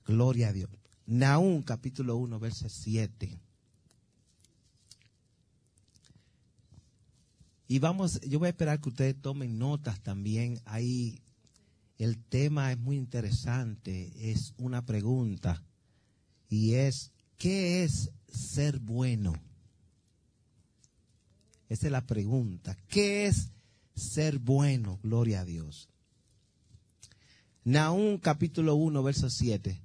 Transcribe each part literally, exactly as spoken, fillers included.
Gloria a Dios. Nahum capítulo uno, verso siete. Y vamos, yo voy a esperar que ustedes tomen notas también. Ahí el tema es muy interesante. Es una pregunta. Y es, ¿qué es ser bueno? Esa es la pregunta. ¿Qué es ser bueno? Gloria a Dios. Nahum capítulo uno, verso siete.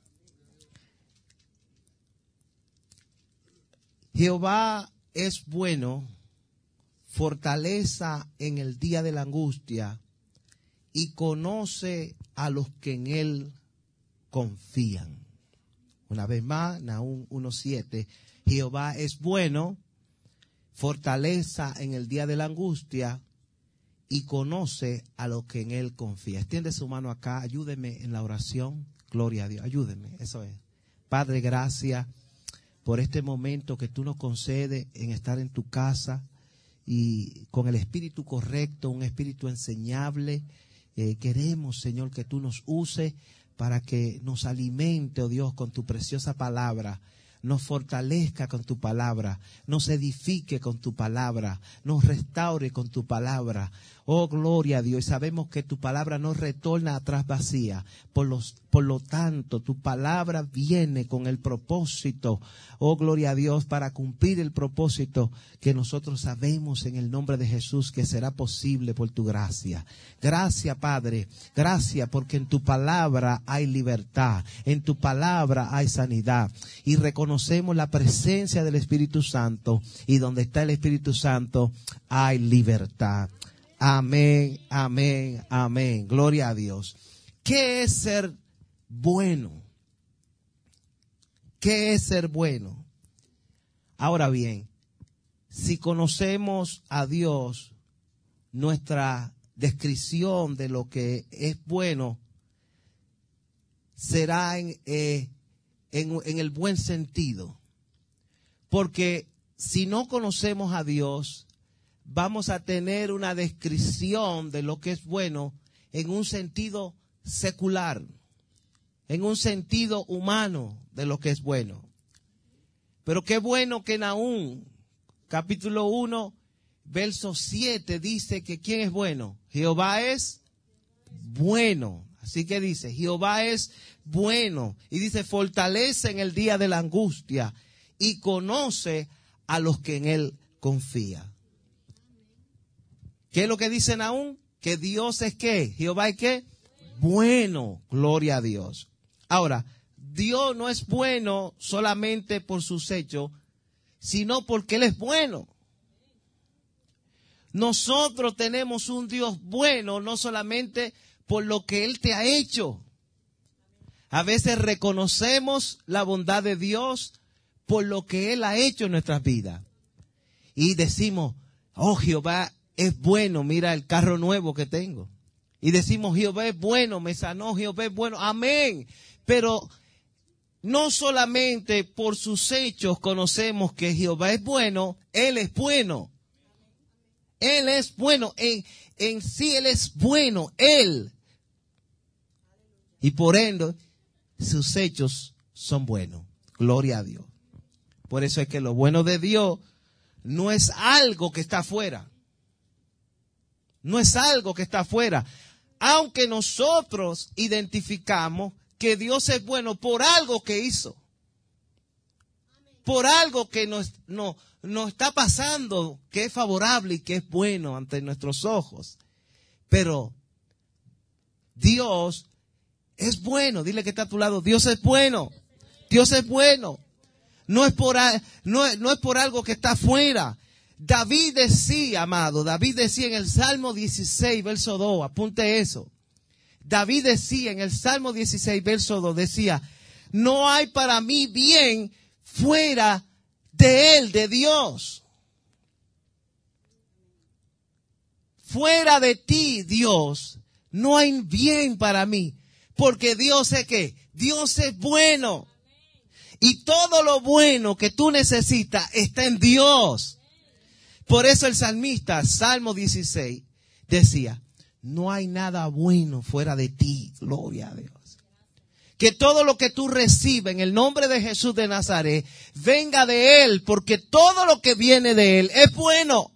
Jehová es bueno, fortaleza en el día de la angustia, y conoce a los que en él confían. Una vez más, Nahum uno siete. Jehová es bueno, fortaleza en el día de la angustia, y conoce a los que en él confía. Extiende su mano acá, ayúdeme en la oración. Gloria a Dios, ayúdeme, eso es. Padre, gracias por este momento que tú nos concedes en estar en tu casa y con el espíritu correcto, un espíritu enseñable. Eh, queremos, Señor, que tú nos uses para que nos alimente, oh Dios, con tu preciosa palabra. Nos fortalezca con tu palabra, nos edifique con tu palabra, nos restaure con tu palabra. Oh, gloria a Dios. Y sabemos que tu palabra no retorna atrás vacía. Por, los, por lo tanto, tu palabra viene con el propósito, oh, gloria a Dios, para cumplir el propósito que nosotros sabemos en el nombre de Jesús que será posible por tu gracia. Gracias, Padre. Gracias porque en tu palabra hay libertad. En tu palabra hay sanidad. Y reconocemos la presencia del Espíritu Santo. Y donde está el Espíritu Santo hay libertad. Amén, amén, amén. Gloria a Dios. ¿Qué es ser bueno? ¿Qué es ser bueno? Ahora bien, si conocemos a Dios, nuestra descripción de lo que es bueno será en, eh, en, en el buen sentido. Porque si no conocemos a Dios, vamos a tener una descripción de lo que es bueno en un sentido secular, en un sentido humano de lo que es bueno. Pero qué bueno que Nahum, capítulo uno, verso siete, dice que ¿quién es bueno? Jehová es bueno. Así que dice, Jehová es bueno. Y dice, fortalece en el día de la angustia y conoce a los que en él confían. ¿Qué es lo que dice Nahum? Que Dios es ¿qué? Jehová es ¿qué? Bueno. Gloria a Dios. Ahora, Dios no es bueno solamente por sus hechos, sino porque Él es bueno. Nosotros tenemos un Dios bueno, no solamente por lo que Él te ha hecho. A veces reconocemos la bondad de Dios por lo que Él ha hecho en nuestras vidas. Y decimos, oh, Jehová es bueno, mira el carro nuevo que tengo. Y decimos, Jehová es bueno, me sanó, Jehová es bueno, amén. Pero no solamente por sus hechos conocemos que Jehová es bueno, Él es bueno. Él es bueno, en, en sí Él es bueno, Él. Y por ende, sus hechos son buenos. Gloria a Dios. Por eso es que lo bueno de Dios no es algo que está afuera. No es algo que está afuera. Aunque nosotros identificamos que Dios es bueno por algo que hizo. Por algo que nos, no, nos está pasando, que es favorable y que es bueno ante nuestros ojos. Pero Dios es bueno. Dile que está a tu lado. Dios es bueno. Dios es bueno. No es por, no, no es por algo que está afuera. David decía, amado, David decía en el Salmo dieciséis, verso dos, apunte eso. David decía en el Salmo dieciséis, verso dos, decía, no hay para mí bien fuera de él, de Dios. Fuera de ti, Dios, no hay bien para mí. Porque Dios es que Dios es bueno. Y todo lo bueno que tú necesitas está en Dios. Por eso el salmista, Salmo dieciséis, decía, no hay nada bueno fuera de ti, gloria a Dios. que todo lo que tú recibes en el nombre de Jesús de Nazaret venga de Él, porque todo lo que viene de Él es bueno.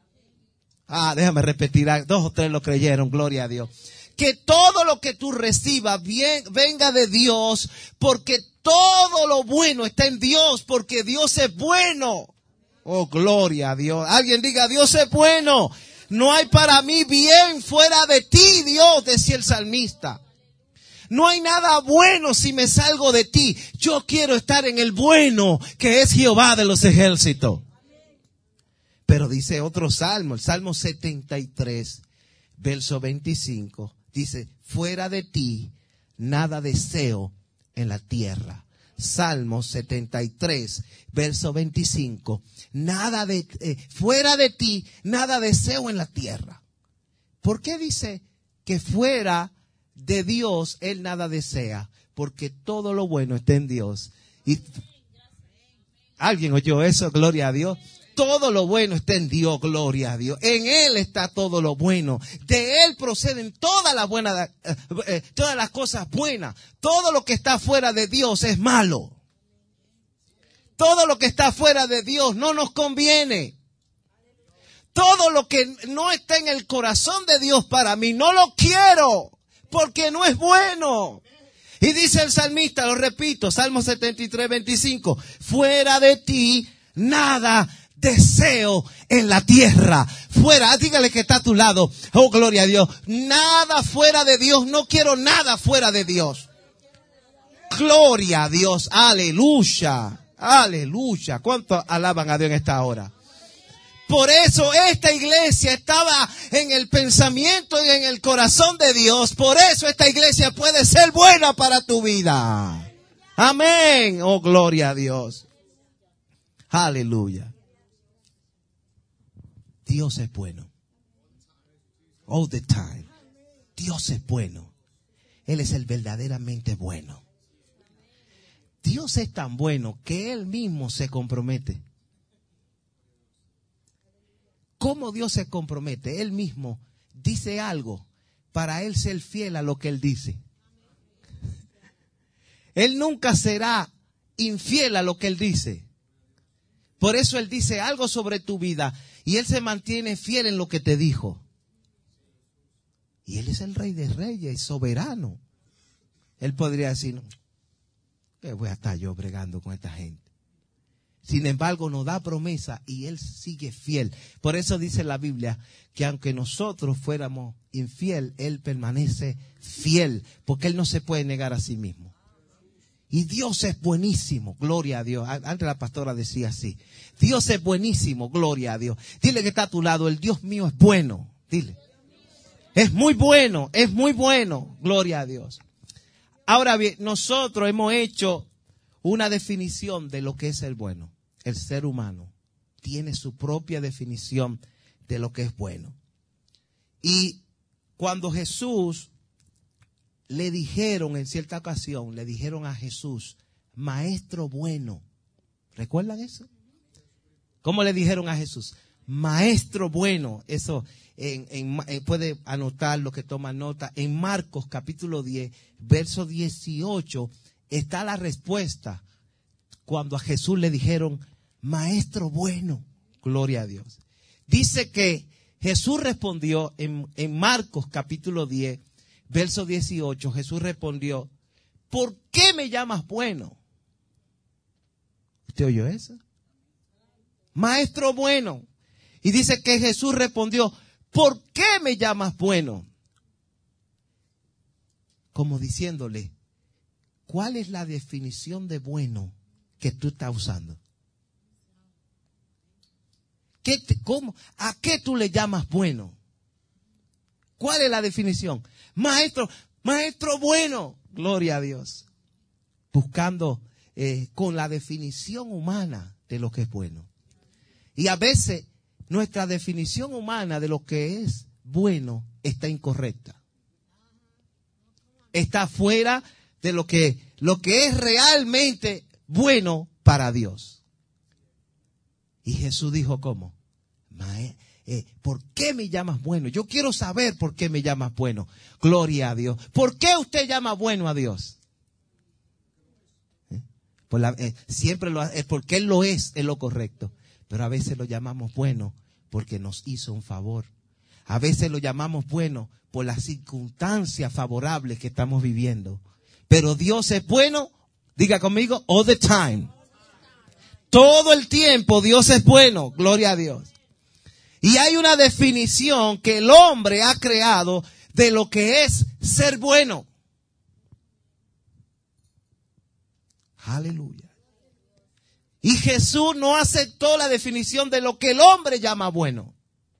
Ah, déjame repetir, dos o tres lo creyeron, gloria a Dios. Que todo lo que tú recibas bien, venga de Dios, porque todo lo bueno está en Dios, porque Dios es bueno. Oh, gloria a Dios. Alguien diga, Dios es bueno. No hay para mí bien fuera de ti, Dios, decía el salmista. No hay nada bueno si me salgo de ti. Yo quiero estar en el bueno, que es Jehová de los ejércitos. Pero dice otro salmo, el Salmo setenta y tres, verso veinticinco. Dice, fuera de ti nada deseo en la tierra. Salmo setenta y tres, verso veinticinco. Nada de, eh, fuera de ti nada deseo en la tierra. ¿Por qué dice que fuera de Dios él nada desea? Porque todo lo bueno está en Dios. Y ¿alguien oyó eso? Gloria a Dios. Todo lo bueno está en Dios, gloria a Dios. En Él está todo lo bueno. De Él proceden todas las buenas, eh, eh, todas las cosas buenas. Todo lo que está fuera de Dios es malo. Todo lo que está fuera de Dios no nos conviene. Todo lo que no está en el corazón de Dios para mí, no lo quiero, porque no es bueno. Y dice el salmista, lo repito, Salmo setenta y tres, veinticinco, fuera de ti nada deseo en la tierra. Fuera, dígale que está a tu lado. Oh, gloria a Dios. Nada fuera de Dios. No quiero nada fuera de Dios. Gloria a Dios. Aleluya. Aleluya. ¿Cuánto alaban a Dios en esta hora? Por eso esta iglesia estaba en el pensamiento y en el corazón de Dios. Por eso esta iglesia puede ser buena para tu vida. Amén. Oh, gloria a Dios. Aleluya. Dios es bueno. All the time. Dios es bueno. Él es el verdaderamente bueno. Dios es tan bueno que Él mismo se compromete. ¿Cómo Dios se compromete? Él mismo dice algo para Él ser fiel a lo que Él dice. Él nunca será infiel a lo que Él dice. Por eso Él dice algo sobre tu vida y Él se mantiene fiel en lo que te dijo. Y Él es el Rey de Reyes, soberano. Él podría decir, ¿qué voy a estar yo bregando con esta gente? Sin embargo, nos da promesa y Él sigue fiel. Por eso dice la Biblia que aunque nosotros fuéramos infiel, Él permanece fiel, porque Él no se puede negar a sí mismo. Y Dios es buenísimo, gloria a Dios. Antes la pastora decía así, Dios es buenísimo, gloria a Dios. Dile que está a tu lado, el Dios mío es bueno, dile. Es muy bueno, es muy bueno, gloria a Dios. Ahora bien, nosotros hemos hecho una definición de lo que es el bueno. El ser humano tiene su propia definición de lo que es bueno. Y cuando Jesús le dijeron en cierta ocasión, le dijeron a Jesús, maestro bueno. ¿Recuerdan eso? ¿Cómo le dijeron a Jesús? Maestro bueno. Eso en, en, en, puede anotar lo que toma nota. En Marcos capítulo diez, verso dieciocho, está la respuesta cuando a Jesús le dijeron, maestro bueno. Gloria a Dios. Dice que Jesús respondió en, en Marcos capítulo diez, verso dieciocho, Jesús respondió, ¿por qué me llamas bueno? ¿Usted oyó eso? Maestro bueno. Y dice que Jesús respondió, ¿por qué me llamas bueno? Como diciéndole, ¿cuál es la definición de bueno que tú estás usando? ¿Qué te, cómo, ¿A qué tú le llamas bueno? ¿Cuál es la definición? Maestro, maestro bueno, gloria a Dios. Buscando eh, con la definición humana de lo que es bueno. Y a veces nuestra definición humana de lo que es bueno está incorrecta. Está fuera de lo que, lo que es realmente bueno para Dios. Y Jesús dijo, ¿cómo? Mae, eh, ¿por qué me llamas bueno? Yo quiero saber por qué me llamas bueno. Gloria a Dios. ¿Por qué usted llama bueno a Dios? Por la, eh, siempre lo hace, porque Él lo es, es lo correcto. Pero a veces lo llamamos bueno porque nos hizo un favor. A veces lo llamamos bueno por las circunstancias favorables que estamos viviendo. Pero Dios es bueno, diga conmigo, all the time. Todo el tiempo Dios es bueno, gloria a Dios. Y hay una definición que el hombre ha creado de lo que es ser bueno. Aleluya. Y Jesús no aceptó la definición de lo que el hombre llama bueno.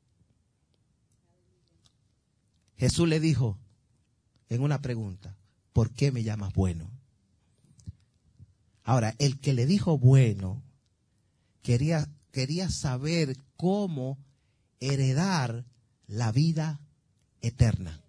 Jesús le dijo en una pregunta, ¿por qué me llamas bueno? Ahora, el que le dijo bueno quería, quería saber cómo heredar la vida eterna.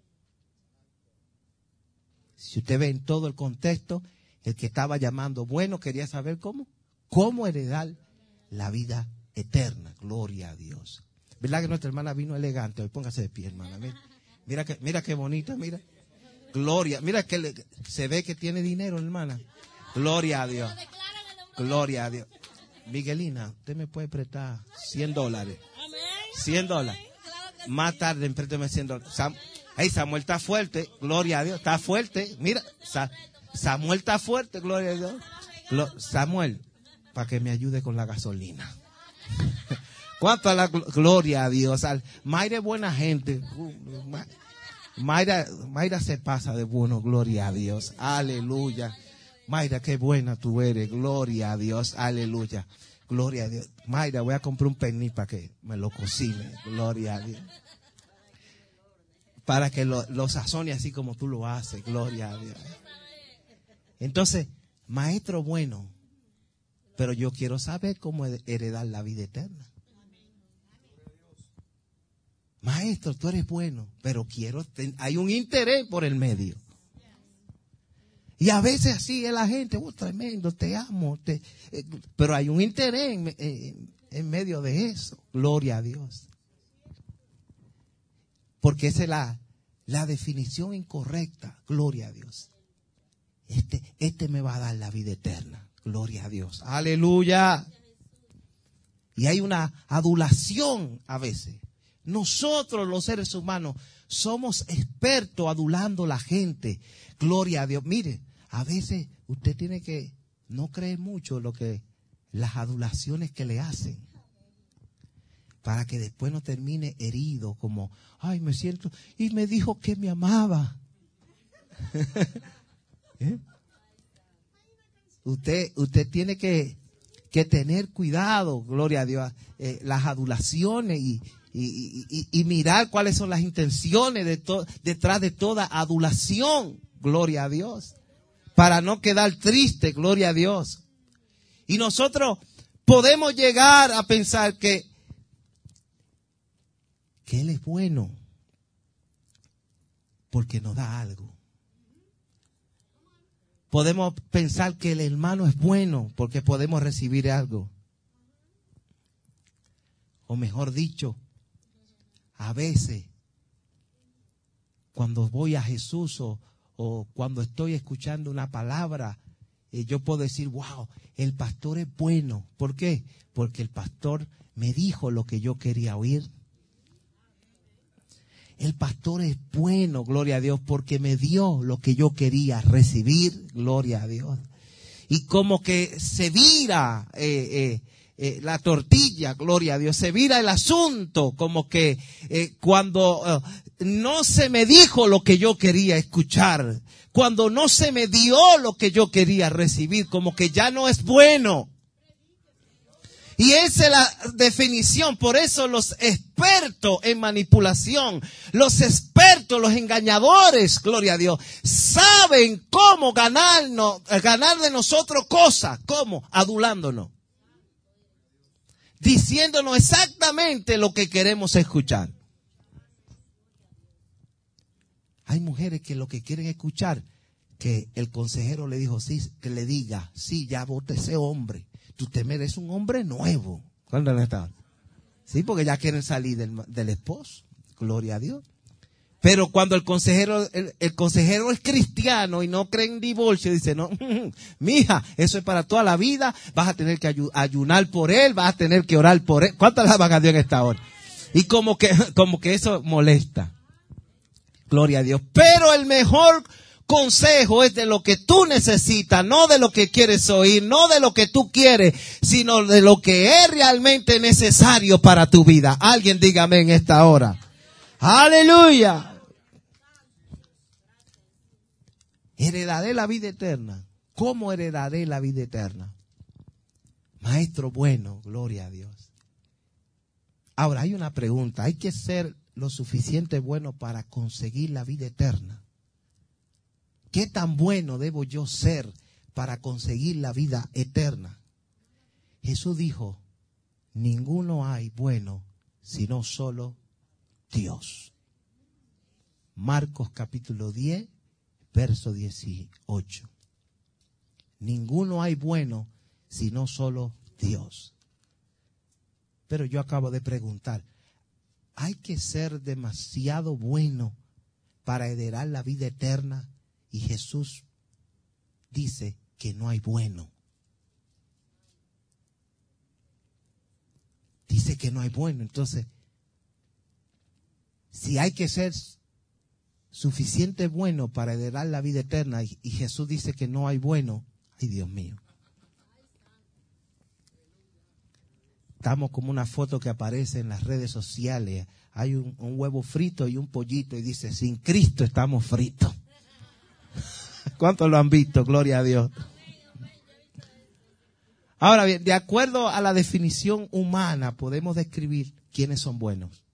Si usted ve en todo el contexto, el que estaba llamando bueno quería saber cómo, cómo heredar la vida eterna. Gloria a Dios. ¿Verdad que nuestra hermana vino elegante? Hoy póngase de pie, hermana. Mira, mira que, mira qué bonita, mira. Gloria, mira que le, se ve que tiene dinero, hermana. Gloria a Dios. Gloria a Dios. Miguelina, usted me puede prestar cien dólares. cien dólares. Más tarde, préstame cien dólares. Sam, hey, Samuel está fuerte. Gloria a Dios. Está fuerte. Mira, Sa, Samuel está fuerte. Gloria a Dios. Glo, Samuel, para que me ayude con la gasolina. ¿Cuánto a la gloria a Dios? Al, Mayra es buena gente. Mayra, Mayra se pasa de bueno. Gloria a Dios. Aleluya. Mayra, qué buena tú eres. Gloria a Dios. Aleluya. Gloria a Dios. Mayra, voy a comprar un pernil para que me lo cocine. Gloria a Dios. Para que lo, lo sazone así como tú lo haces. Gloria a Dios. Entonces, maestro bueno, pero yo quiero saber cómo heredar la vida eterna. Maestro, tú eres bueno, pero quiero, hay un interés por el medio. Y a veces así es la gente, oh, tremendo, te amo, te, eh, pero hay un interés en, en, en medio de eso. Gloria a Dios. Porque esa es la, la definición incorrecta. Gloria a Dios. Este, este me va a dar la vida eterna. Gloria a Dios. Aleluya. Y hay una adulación a veces. Nosotros los seres humanos somos expertos adulando a la gente. Gloria a Dios. Mire, a veces usted tiene que no creer mucho lo que las adulaciones que le hacen, para que después no termine herido como, ay, me siento, y me dijo que me amaba. ¿Eh? Usted, usted tiene que, que tener cuidado, gloria a Dios, eh, las adulaciones y, y, y, y mirar cuáles son las intenciones de to, detrás de toda adulación, gloria a Dios, para no quedar triste, gloria a Dios. Y nosotros podemos llegar a pensar que, que Él es bueno porque nos da algo. Podemos pensar que el hermano es bueno porque podemos recibir algo. O mejor dicho, a veces, cuando voy a Jesús o, o cuando estoy escuchando una palabra, eh, yo puedo decir, wow, el pastor es bueno. ¿Por qué? Porque el pastor me dijo lo que yo quería oír. El pastor es bueno, gloria a Dios, porque me dio lo que yo quería recibir, gloria a Dios. Y como que se vira eh, eh, eh, la tortilla, gloria a Dios, se vira el asunto, como que eh, cuando eh, no se me dijo lo que yo quería escuchar, cuando no se me dio lo que yo quería recibir, como que ya no es bueno. Y esa es la definición. Por eso los expertos en manipulación, los expertos, los engañadores, gloria a Dios, saben cómo ganarnos, ganar de nosotros cosas. ¿Cómo? Adulándonos. Diciéndonos exactamente lo que queremos escuchar. Hay mujeres que lo que quieren escuchar, que el consejero le dijo, sí, que le diga, sí, ya vote ese hombre. Tú te mereces un hombre nuevo. ¿Cuándo han estado? Sí, porque ya quieren salir del, del esposo. Gloria a Dios. Pero cuando el consejero, el, el consejero es cristiano y no cree en divorcio, dice, no, mija, eso es para toda la vida, vas a tener que ayunar por él, vas a tener que orar por él. ¿Cuántas alaban a Dios en esta hora? Y como que, como que eso molesta. Gloria a Dios. Pero el mejor consejo es de lo que tú necesitas, no de lo que quieres oír, no de lo que tú quieres, sino de lo que es realmente necesario para tu vida. Alguien dígame en esta hora. Aleluya. Heredaré la vida eterna. ¿Cómo heredaré la vida eterna? Maestro bueno, gloria a Dios. Ahora hay una pregunta. ¿Hay que ser lo suficiente bueno para conseguir la vida eterna? ¿Qué tan bueno debo yo ser para conseguir la vida eterna? Jesús dijo, ninguno hay bueno sino solo Dios. Marcos capítulo diez, verso dieciocho. Ninguno hay bueno sino solo Dios. Pero yo acabo de preguntar, ¿hay que ser demasiado bueno para heredar la vida eterna? Y Jesús dice que no hay bueno. Dice que no hay bueno. Entonces, si hay que ser suficiente bueno para heredar la vida eterna y, y Jesús dice que no hay bueno, ay Dios mío. Estamos como una foto que aparece en las redes sociales. Hay un, un huevo frito y un pollito y dice, sin Cristo estamos fritos. ¿Cuántos lo han visto? Gloria a Dios. Ahora bien, de acuerdo a la definición humana, podemos describir quiénes son buenos.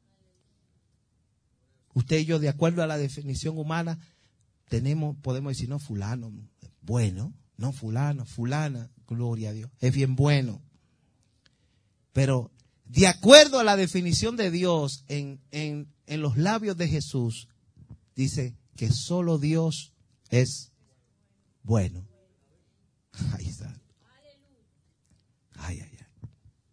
Usted y yo, de acuerdo a la definición humana, tenemos, podemos decir, no, fulano, bueno, no, fulano, fulana, gloria a Dios, es bien bueno. Pero de acuerdo a la definición de Dios, en, en, en los labios de Jesús, dice que solo Dios es bueno. Ahí está. Ay, ay, ay.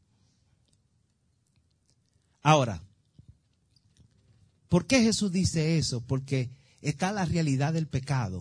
Ahora, ¿por qué Jesús dice eso? Porque está la realidad del pecado.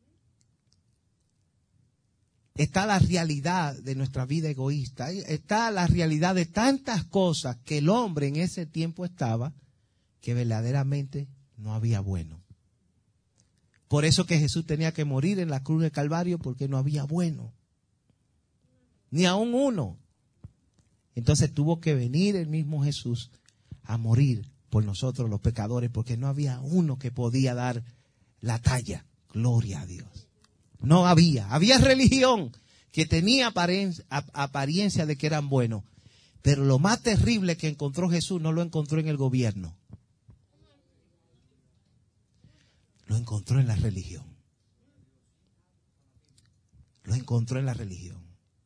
Está la realidad de nuestra vida egoísta. Está la realidad de tantas cosas que el hombre en ese tiempo estaba, que verdaderamente no había bueno. Por eso que Jesús tenía que morir en la cruz del Calvario, porque no había bueno. Ni aún uno. Entonces tuvo que venir el mismo Jesús a morir por nosotros los pecadores, porque no había uno que podía dar la talla. Gloria a Dios. No había. Había religión que tenía apariencia, apariencia de que eran buenos. Pero lo más terrible que encontró Jesús no lo encontró en el gobierno. Lo encontró en la religión. Lo encontró en la religión.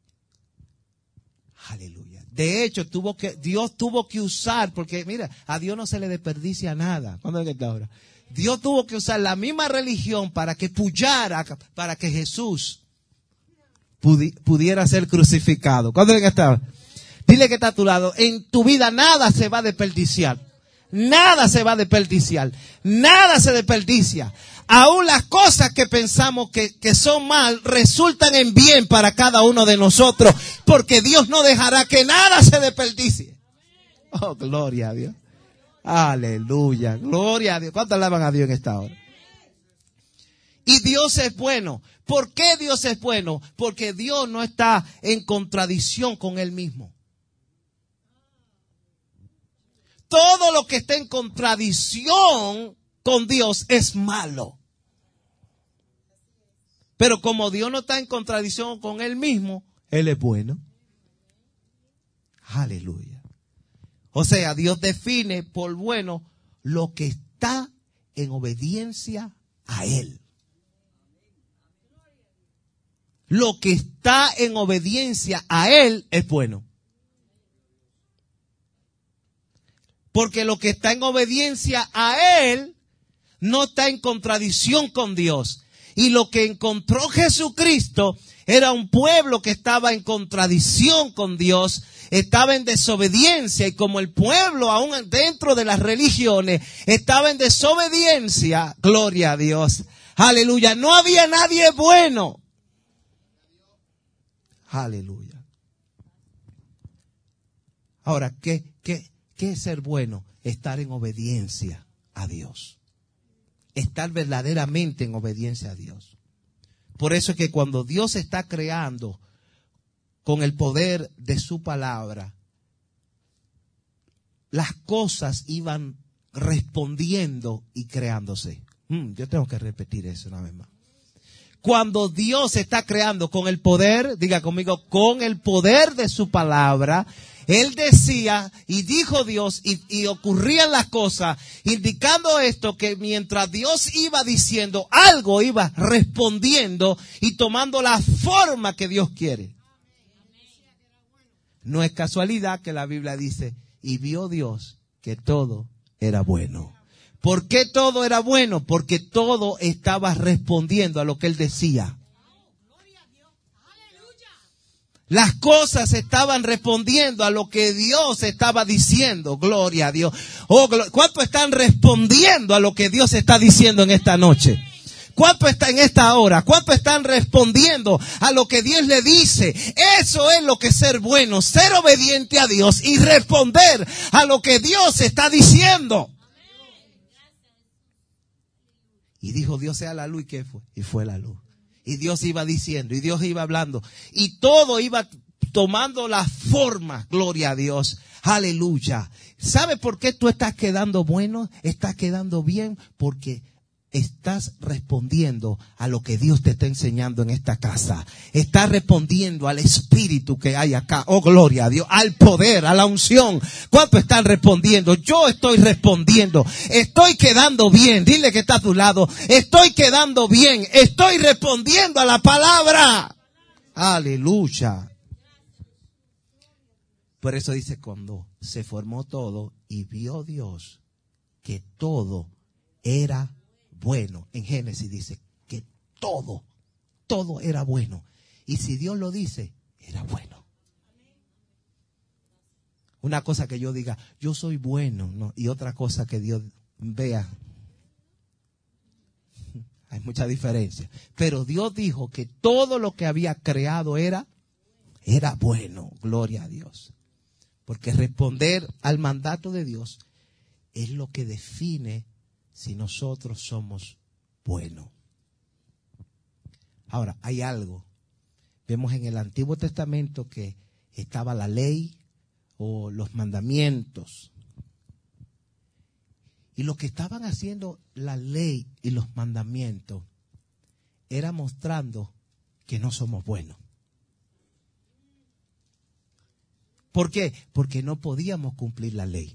Aleluya. De hecho, tuvo que, Dios tuvo que usar, porque mira, a Dios no se le desperdicia nada. ¿Cuándo es que está ahora? Dios tuvo que usar la misma religión para que puyara, para que Jesús pudi, pudiera ser crucificado. ¿Cuándo es que está? Dile que está a tu lado. En tu vida nada se va a desperdiciar. Nada se va a desperdiciar. Nada se desperdicia. Aún las cosas que pensamos que, que son mal resultan en bien para cada uno de nosotros, porque Dios no dejará que nada se desperdicie. Oh, gloria a Dios. Aleluya. Gloria a Dios. ¿Cuántos alaban a Dios en esta hora? Y Dios es bueno. ¿Por qué Dios es bueno? Porque Dios no está en contradicción con Él mismo. Todo lo que está en contradicción con Dios es malo. Pero como Dios no está en contradicción con Él mismo, Él es bueno. Aleluya. O sea, Dios define por bueno lo que está en obediencia a Él. Lo que está en obediencia a Él es bueno. Porque lo que está en obediencia a Él no está en contradicción con Dios. Y lo que encontró Jesucristo era un pueblo que estaba en contradicción con Dios, estaba en desobediencia, y como el pueblo aún dentro de las religiones estaba en desobediencia, gloria a Dios, aleluya, no había nadie bueno. Aleluya. Ahora, ¿qué, qué, qué es ser bueno? Estar en obediencia a Dios. Estar verdaderamente en obediencia a Dios. Por eso es que cuando Dios está creando con el poder de su palabra, las cosas iban respondiendo y creándose. Mm, yo tengo que repetir eso una vez más. Cuando Dios está creando con el poder, diga conmigo, con el poder de su palabra, Él decía y dijo Dios y, y ocurrían las cosas, indicando esto, que mientras Dios iba diciendo, algo iba respondiendo y tomando la forma que Dios quiere. No es casualidad que la Biblia dice, y vio Dios que todo era bueno. ¿Por qué todo era bueno? Porque todo estaba respondiendo a lo que Él decía. Las cosas estaban respondiendo a lo que Dios estaba diciendo. Gloria a Dios. Oh, ¿cuántos están respondiendo a lo que Dios está diciendo en esta noche? ¿Cuántos están en esta hora? ¿Cuántos están respondiendo a lo que Dios le dice? Eso es lo que es ser bueno, ser obediente a Dios y responder a lo que Dios está diciendo. Y dijo Dios sea la luz, ¿y qué fue? Y fue la luz. Y Dios iba diciendo, y Dios iba hablando, y todo iba tomando la forma, gloria a Dios, aleluya. ¿Sabe por qué tú estás quedando bueno? Estás quedando bien porque estás respondiendo a lo que Dios te está enseñando en esta casa. Estás respondiendo al espíritu que hay acá. Oh, gloria a Dios. Al poder, a la unción. ¿Cuánto están respondiendo? Yo estoy respondiendo. Estoy quedando bien. Dile que está a tu lado. Estoy quedando bien. Estoy respondiendo a la palabra. Aleluya. Por eso dice, cuando se formó todo y vio Dios que todo era bueno. En Génesis dice que todo, todo era bueno. Y si Dios lo dice, era bueno. Una cosa que yo diga, yo soy bueno, ¿no? Y otra cosa que Dios vea. Hay mucha diferencia. Pero Dios dijo que todo lo que había creado era, era bueno. Gloria a Dios. Porque responder al mandato de Dios es lo que define si nosotros somos buenos. Ahora, hay algo. Vemos en el Antiguo Testamento que estaba la ley o los mandamientos. Y lo que estaban haciendo la ley y los mandamientos era mostrando que no somos buenos. ¿Por qué? Porque no podíamos cumplir la ley.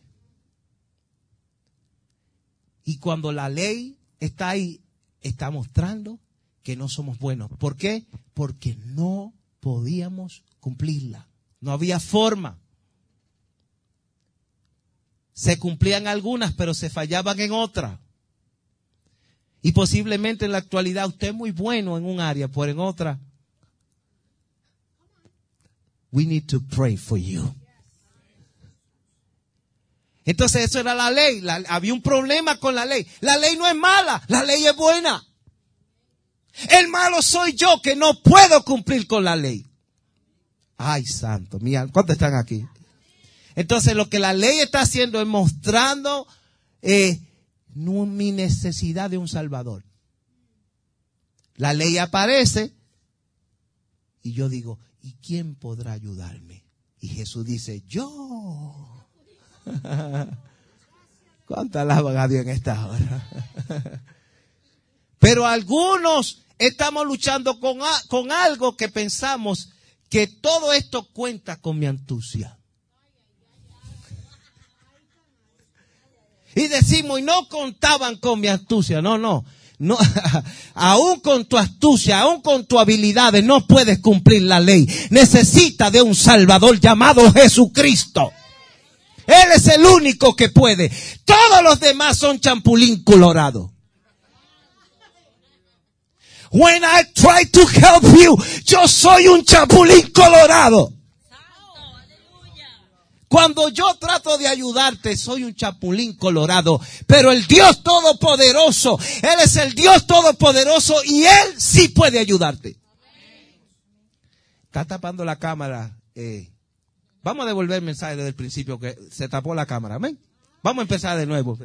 Y cuando la ley está ahí, está mostrando que no somos buenos. ¿Por qué? Porque no podíamos cumplirla. No había forma. Se cumplían algunas, pero se fallaban en otras. Y posiblemente en la actualidad usted es muy bueno en un área, pero en otra, we need to pray for you. Entonces eso era la ley. La, había un problema con la ley. La ley no es mala, la ley es buena. El malo soy yo que no puedo cumplir con la ley. Ay, santo, mira, ¿cuántos están aquí? Entonces lo que la ley está haciendo es mostrando eh, no, mi necesidad de un salvador. La ley aparece y yo digo, ¿y quién podrá ayudarme? Y Jesús dice, yo. ¿Cuánto alaban a Dios en esta hora? Pero algunos estamos luchando con, con algo que pensamos que todo esto cuenta con mi astucia. Y decimos, y no contaban con mi astucia. No, no. No, aún con tu astucia, aún con tus habilidades, no puedes cumplir la ley. Necesitas de un Salvador llamado Jesucristo. Él es el único que puede. Todos los demás son champulín colorado. When I try to help you, yo soy un chapulín colorado. Cuando yo trato de ayudarte, soy un chapulín colorado. Pero el Dios Todopoderoso, Él es el Dios Todopoderoso y Él sí puede ayudarte. Está tapando la cámara. Eh, vamos a devolver el mensaje desde el principio que se tapó la cámara. Amén. Vamos a empezar de nuevo.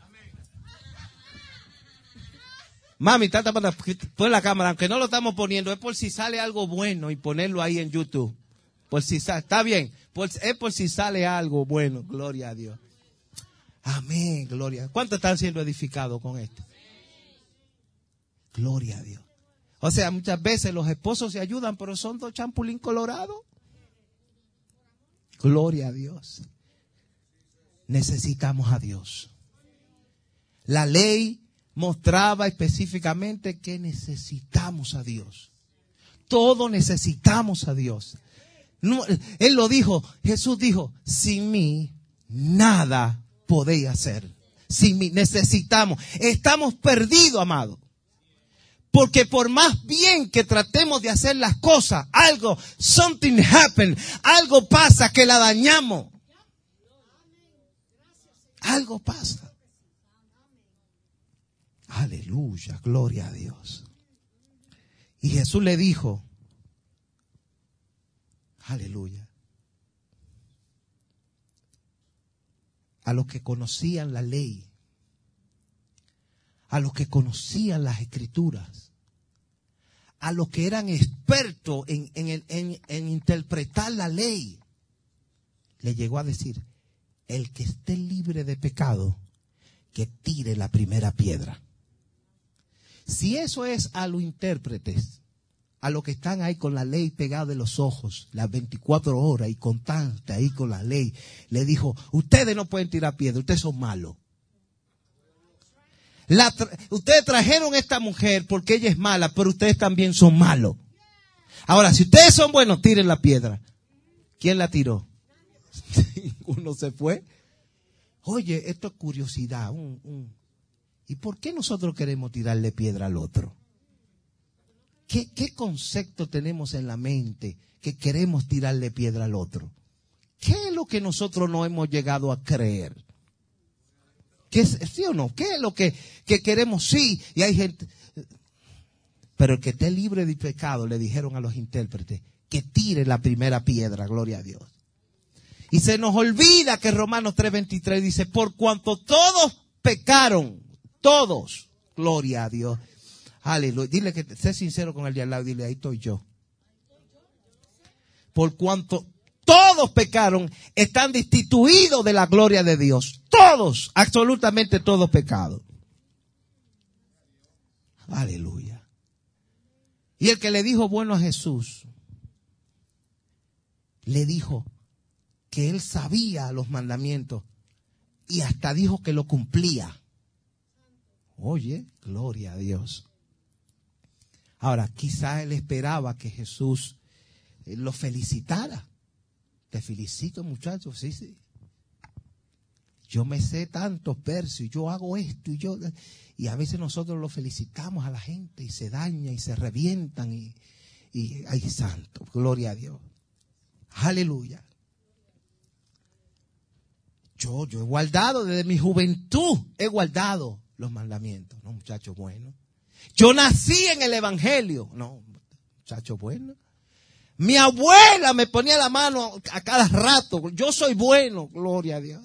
Mami, está tapando pon la cámara, aunque no lo estamos poniendo, es por si sale algo bueno y ponerlo ahí en YouTube. Por si sale, está bien, por, es por si sale algo bueno, gloria a Dios. Amén, gloria. ¿Cuántos están siendo edificados con esto? Gloria a Dios. O sea, muchas veces los esposos se ayudan, pero son dos champulín colorados. Gloria a Dios. Necesitamos a Dios. La ley mostraba específicamente que necesitamos a Dios. Todos necesitamos a Dios. No, él lo dijo, Jesús dijo, sin mí nada podéis hacer. Sin mí necesitamos. Estamos perdidos, amado. Porque por más bien que tratemos de hacer las cosas, algo, something happen, algo pasa que la dañamos. Algo pasa. Aleluya, gloria a Dios. Y Jesús le dijo, aleluya, a los que conocían la ley, a los que conocían las escrituras, a los que eran expertos en, en, en, en interpretar la ley, le llegó a decir, el que esté libre de pecado, que tire la primera piedra. Si eso es a los intérpretes, a los que están ahí con la ley pegada de los ojos, las veinticuatro horas y constante ahí con la ley, le dijo, ustedes no pueden tirar piedra, ustedes son malos. La tra- ustedes trajeron a esta mujer porque ella es mala, pero ustedes también son malos. Ahora, si ustedes son buenos, tiren la piedra. ¿Quién la tiró? Uno se fue. Oye, esto es curiosidad. Un, un. ¿Y por qué nosotros queremos tirarle piedra al otro? ¿Qué, qué concepto tenemos en la mente que queremos tirarle piedra al otro? ¿Qué es lo que nosotros no hemos llegado a creer? ¿Qué es, sí o no? ¿Qué es lo que, que queremos? Sí, y hay gente. Pero el que esté libre de pecado, le dijeron a los intérpretes, que tire la primera piedra, gloria a Dios. Y se nos olvida que Romanos tres veintitrés dice, por cuanto todos pecaron, todos, gloria a Dios. Aleluya. Dile que sé sincero con el de al lado, dile, ahí estoy yo. Por cuanto todos pecaron, están destituidos de la gloria de Dios. Todos, absolutamente todos pecados. Aleluya. Y el que le dijo bueno a Jesús, le dijo que él sabía los mandamientos y hasta dijo que lo cumplía. Oye, gloria a Dios. Ahora, quizá él esperaba que Jesús lo felicitara. Te felicito, muchachos, sí, sí. Yo me sé tantos versos y yo hago esto y yo... Y a veces nosotros lo felicitamos a la gente y se daña y se revientan y... y ay, santo, gloria a Dios. Aleluya. Yo, yo he guardado desde mi juventud, he guardado los mandamientos. No, muchachos, bueno. Yo nací en el evangelio. No, muchachos, bueno. Mi abuela me ponía la mano a cada rato. Yo soy bueno, gloria a Dios.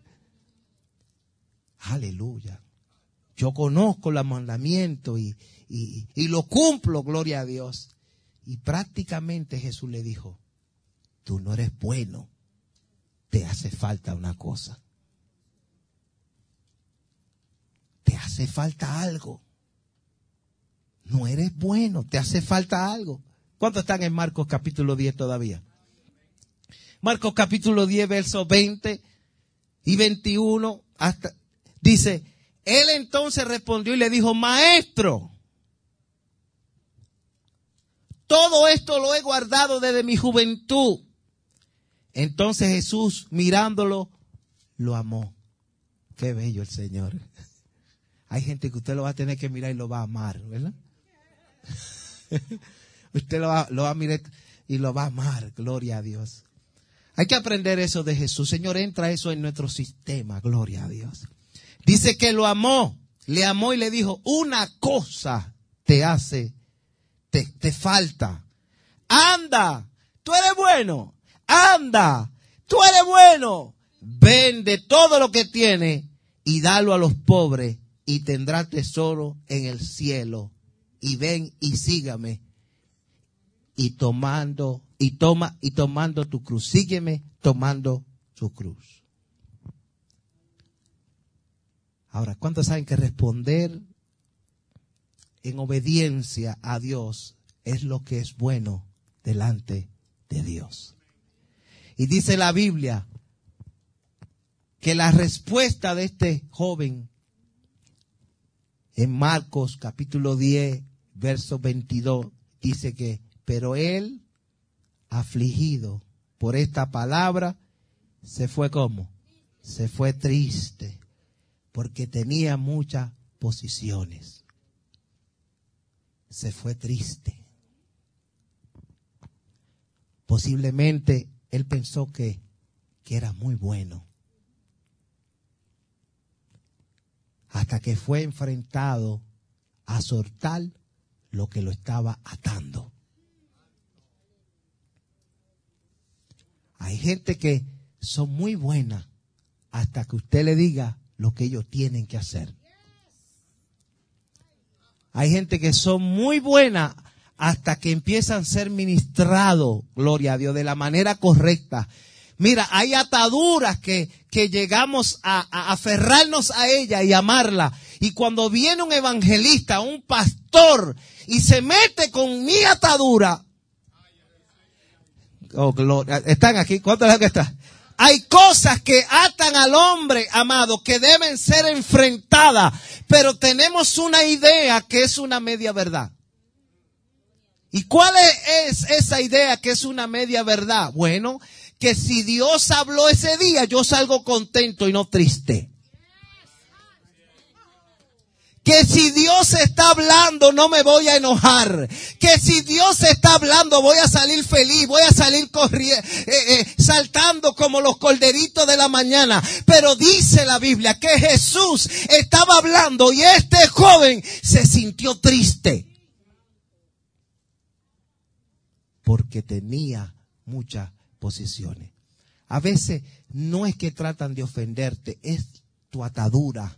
Aleluya. Yo conozco los mandamientos y, y, y lo cumplo, gloria a Dios. Y prácticamente Jesús le dijo, tú no eres bueno, te hace falta una cosa. Te hace falta algo. No eres bueno, te hace falta algo. ¿Cuántos están en Marcos capítulo diez todavía? Marcos capítulo diez, versos veinte y veintiuno, hasta, dice, él entonces respondió y le dijo, maestro, todo esto lo he guardado desde mi juventud. Entonces Jesús, mirándolo, lo amó. Qué bello el Señor. Hay gente que usted lo va a tener que mirar y lo va a amar, ¿verdad? Usted lo va, lo va a mirar y lo va a amar. Gloria a Dios. Hay que aprender eso de Jesús. Señor, entra eso en nuestro sistema. Gloria a Dios. Dice que lo amó. Le amó y le dijo, una cosa te hace, te, te falta. Anda, tú eres bueno. Anda, tú eres bueno. Vende todo lo que tienes y dalo a los pobres y tendrás tesoro en el cielo. Y ven y sígame. Y tomando, y toma, y tomando tu cruz. Sígueme tomando su cruz. Ahora, ¿cuántos saben que responder en obediencia a Dios es lo que es bueno delante de Dios? Y dice la Biblia que la respuesta de este joven en Marcos capítulo diez, verso veintidós, dice que, pero él, afligido por esta palabra, se fue como, se fue triste, porque tenía muchas posiciones. Se fue triste. Posiblemente él pensó que, que era muy bueno. Hasta que fue enfrentado a soltar lo que lo estaba atando. Hay gente que son muy buenas hasta que usted le diga lo que ellos tienen que hacer. Hay gente que son muy buenas hasta que empiezan a ser ministrados, gloria a Dios, de la manera correcta. Mira, hay ataduras que, que llegamos a, a aferrarnos a ella y amarla. Y cuando viene un evangelista, un pastor, y se mete con mi atadura. Oh, gloria. ¿Están aquí? ¿Cuántos es que están? Hay cosas que atan al hombre, amado, que deben ser enfrentadas. Pero tenemos una idea que es una media verdad. ¿Y cuál es esa idea que es una media verdad? Bueno, que si Dios habló ese día, yo salgo contento y no triste. Que si Dios está hablando, no me voy a enojar. Que si Dios está hablando, voy a salir feliz, voy a salir corriendo, eh, eh, saltando como los corderitos de la mañana. Pero dice la Biblia que Jesús estaba hablando y este joven se sintió triste. Porque tenía muchas posiciones. A veces no es que tratan de ofenderte, es tu atadura.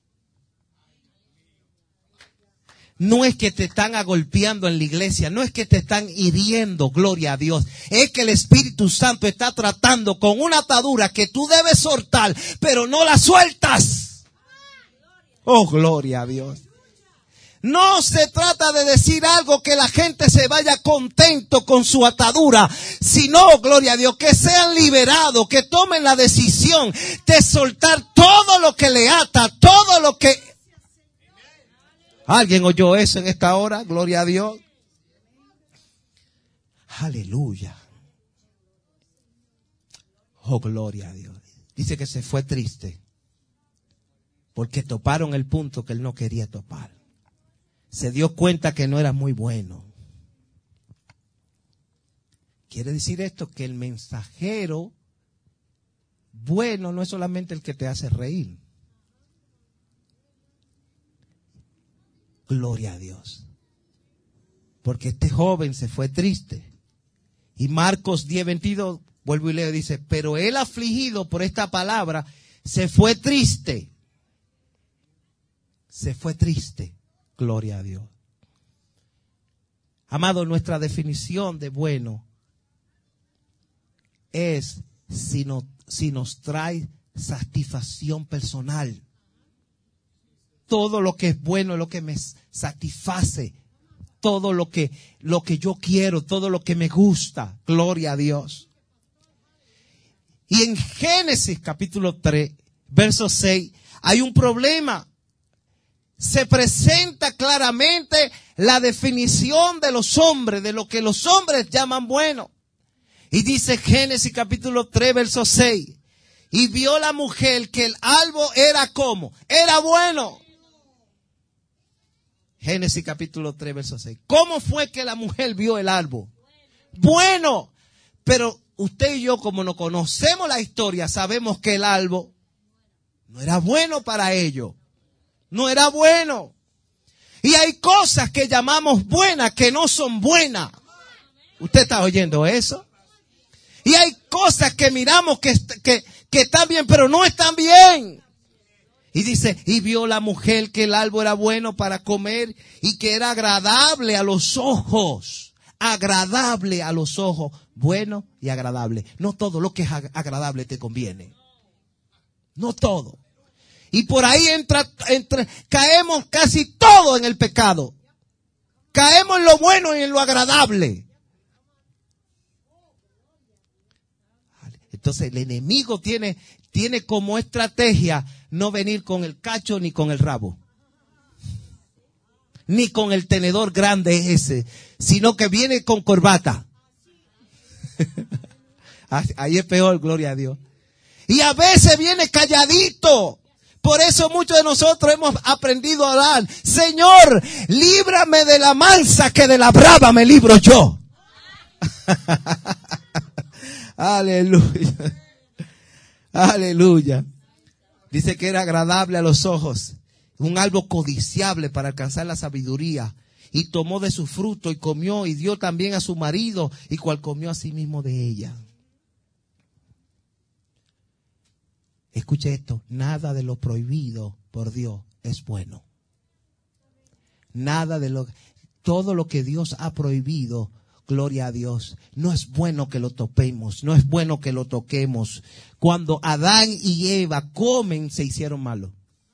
No es que te están agolpeando en la iglesia, no es que te están hiriendo, gloria a Dios. Es que el Espíritu Santo está tratando con una atadura que tú debes soltar, pero no la sueltas. Oh, gloria a Dios. No se trata de decir algo que la gente se vaya contento con su atadura, sino, gloria a Dios, que sean liberados, que tomen la decisión de soltar todo lo que le ata, todo lo que... ¿Alguien oyó eso en esta hora? Gloria a Dios. Aleluya. Oh, gloria a Dios. Dice que se fue triste porque toparon el punto que él no quería topar. Se dio cuenta que no era muy bueno. Quiere decir esto que el mensajero bueno no es solamente el que te hace reír. Gloria a Dios. Porque este joven se fue triste. Y Marcos diez veintidós, vuelvo y leo, dice, pero él afligido por esta palabra, se fue triste. Se fue triste. Gloria a Dios. Amado, nuestra definición de bueno es si, no, si nos trae satisfacción personal. Todo lo que es bueno es lo que me satisface. Todo lo que, lo que yo quiero, todo lo que me gusta. Gloria a Dios. Y en Génesis capítulo tres, verso seis, hay un problema. Se presenta claramente la definición de los hombres, de lo que los hombres llaman bueno. Y dice Génesis capítulo tres, verso seis. Y vio la mujer que el árbol era como, era bueno. Génesis capítulo tres, verso seis. ¿Cómo fue que la mujer vio el árbol? Bueno, pero usted y yo, como no conocemos la historia, sabemos que el árbol no era bueno para ellos. No era bueno. Y hay cosas que llamamos buenas que no son buenas. ¿Usted está oyendo eso? Y hay cosas que miramos que, que, que están bien, pero no están bien. Y dice, y vio la mujer que el árbol era bueno para comer y que era agradable a los ojos. Agradable a los ojos. Bueno y agradable. No todo lo que es agradable te conviene. No todo. Y por ahí entra, entra, caemos casi todo en el pecado. Caemos en lo bueno y en lo agradable. Entonces el enemigo tiene, tiene como estrategia no venir con el cacho ni con el rabo. Ni con el tenedor grande ese, sino que viene con corbata. Ahí es peor, gloria a Dios. Y a veces viene calladito. Por eso muchos de nosotros hemos aprendido a orar. Señor, líbrame de la mansa, que de la brava me libro yo. Aleluya. Aleluya. Dice que era agradable a los ojos. Un árbol codiciable para alcanzar la sabiduría. Y tomó de su fruto y comió y dio también a su marido, y cual comió a sí mismo de ella. Escuche esto, nada de lo prohibido por Dios es bueno. Nada de lo, todo lo que Dios ha prohibido, gloria a Dios, no es bueno que lo topemos, no es bueno que lo toquemos. Cuando Adán y Eva comen, se hicieron malos.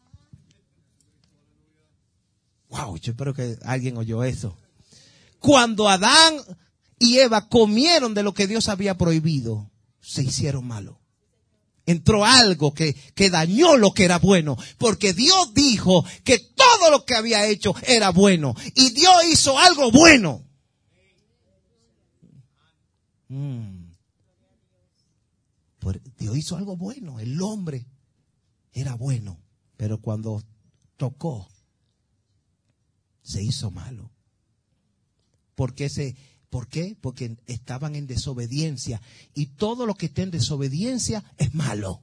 Wow, yo espero que alguien oyó eso. Cuando Adán y Eva comieron de lo que Dios había prohibido, se hicieron malos. Entró algo que, que dañó lo que era bueno. Porque Dios dijo que todo lo que había hecho era bueno. Y Dios hizo algo bueno. Mm. Dios hizo algo bueno. El hombre era bueno. Pero cuando tocó, se hizo malo. Porque se... ¿Por qué? Porque estaban en desobediencia. Y todo lo que esté en desobediencia es malo.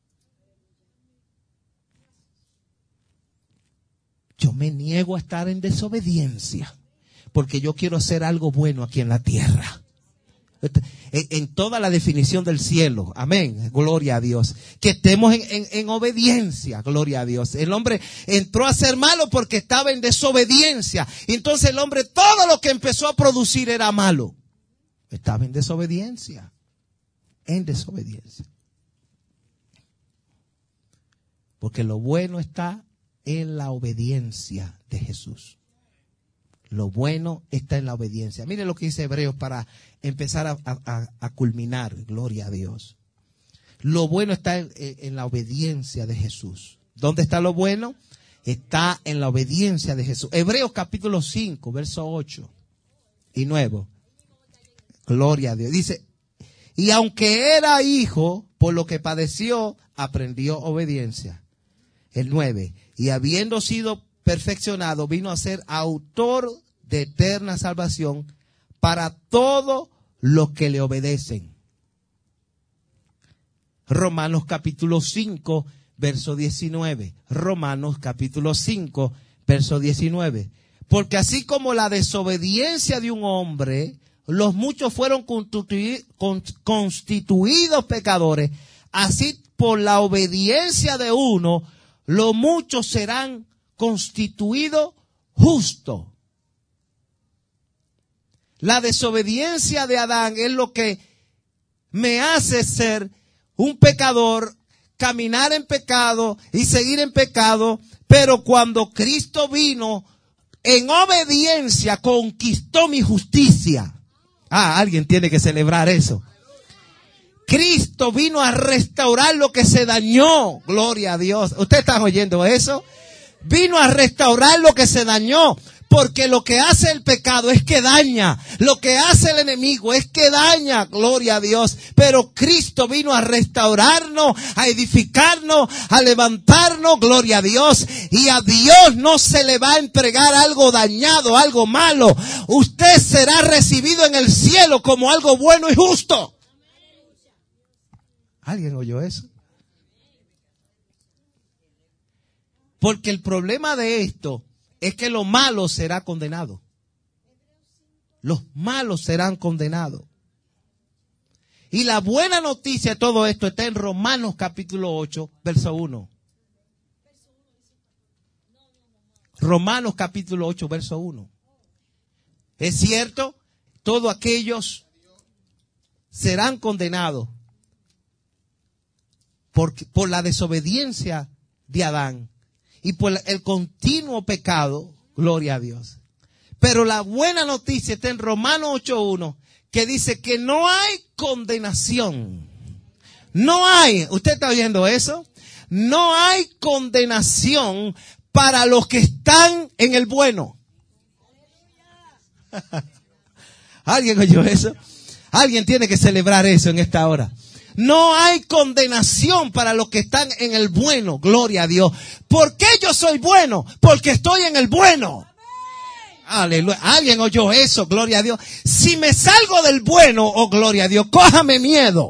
Yo me niego a estar en desobediencia. Porque yo quiero hacer algo bueno aquí en la tierra. En toda la definición del cielo. Amén. Gloria a Dios. Que estemos en, en, en obediencia. Gloria a Dios. El hombre entró a ser malo porque estaba en desobediencia. Y entonces el hombre, todo lo que empezó a producir era malo. Estaba en desobediencia. En desobediencia. Porque lo bueno está en la obediencia de Jesús. Lo bueno está en la obediencia. Mire lo que dice Hebreos para empezar a, a, a culminar. Gloria a Dios. Lo bueno está en, en la obediencia de Jesús. ¿Dónde está lo bueno? Está en la obediencia de Jesús. Hebreos capítulo cinco, verso ocho y nueve. Gloria a Dios. Dice, y aunque era hijo, por lo que padeció, aprendió obediencia. El nueve. Y habiendo sido perfeccionado, vino a ser autor de eterna salvación para todos los que le obedecen. Romanos capítulo cinco, verso diecinueve. Romanos capítulo cinco, verso diecinueve. Porque así como la desobediencia de un hombre, los muchos fueron constituidos pecadores, así por la obediencia de uno, los muchos serán constituido justo. La desobediencia de Adán es lo que me hace ser un pecador, caminar en pecado y seguir en pecado, pero cuando Cristo vino en obediencia, conquistó mi justicia. Ah, alguien tiene que celebrar eso. Cristo vino a restaurar lo que se dañó. Gloria a Dios. ¿Usted está oyendo eso? Vino a restaurar lo que se dañó. Porque lo que hace el pecado es que daña. Lo que hace el enemigo es que daña. Gloria a Dios. Pero Cristo vino a restaurarnos, a edificarnos, a levantarnos. Gloria a Dios. Y a Dios no se le va a entregar algo dañado, algo malo. Usted será recibido en el cielo como algo bueno y justo. ¿Alguien oyó eso? Porque el problema de esto es que lo malo será condenado. Los malos serán condenados. Y la buena noticia de todo esto está en Romanos capítulo ocho, verso uno. Romanos capítulo ocho, verso uno. Es cierto, todos aquellos serán condenados por, por la desobediencia de Adán. Y por el continuo pecado, gloria a Dios. Pero la buena noticia está en Romanos ocho uno, que dice que no hay condenación. No hay, ¿usted está oyendo eso? No hay condenación para los que están en el bueno. ¿Alguien oyó eso? Alguien tiene que celebrar eso en esta hora. No hay condenación para los que están en el bueno, gloria a Dios. ¿Por qué yo soy bueno? Porque estoy en el bueno. Aleluya. Alguien oyó eso, gloria a Dios. Si me salgo del bueno, oh gloria a Dios, cójame miedo.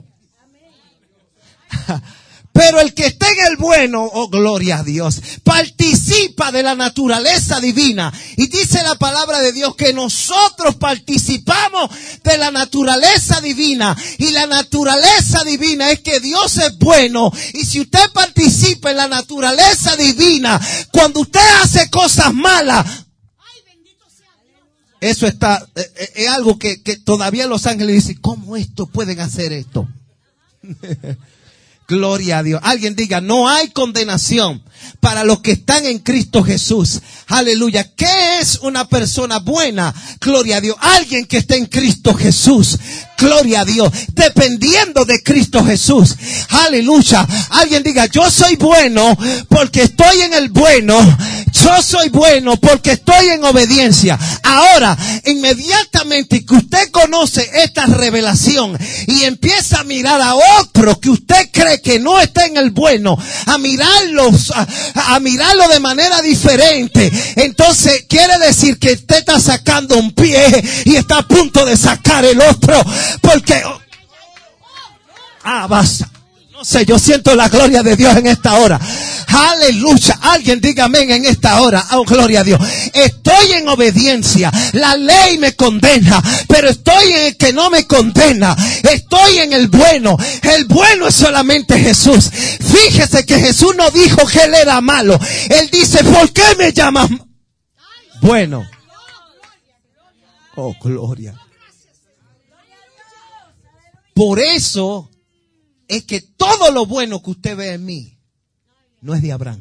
Pero el que esté en el bueno, oh gloria a Dios, participa de la naturaleza divina. Y dice la palabra de Dios que nosotros participamos de la naturaleza divina. Y la naturaleza divina es que Dios es bueno. Y si usted participa en la naturaleza divina, cuando usted hace cosas malas, eso está, es, es algo que, que todavía los ángeles dicen, ¿cómo esto pueden hacer esto? Gloria a Dios. Alguien diga, no hay condenación para los que están en Cristo Jesús. Aleluya. ¿Qué es una persona buena? Gloria a Dios. Alguien que esté en Cristo Jesús. Gloria a Dios. Dependiendo de Cristo Jesús. Aleluya. Alguien diga, yo soy bueno porque estoy en el bueno. Yo soy bueno porque estoy en obediencia. Ahora, inmediatamente que usted conoce esta revelación y empieza a mirar a otro que usted cree que no está en el bueno, a mirarlos, a, a mirarlo de manera diferente, entonces quiere decir que usted está sacando un pie y está a punto de sacar el otro, porque ah, basta. No sé, yo siento la gloria de Dios en esta hora. Aleluya. Alguien diga amén en esta hora. Oh, gloria a Dios. Estoy en obediencia. La ley me condena, pero estoy en el que no me condena. Estoy en el bueno. El bueno es solamente Jesús. Fíjese que Jesús no dijo que él era malo. Él dice, ¿por qué me llamas bueno? Oh, gloria. Por eso es que todo lo bueno que usted ve en mí no es de Abraham.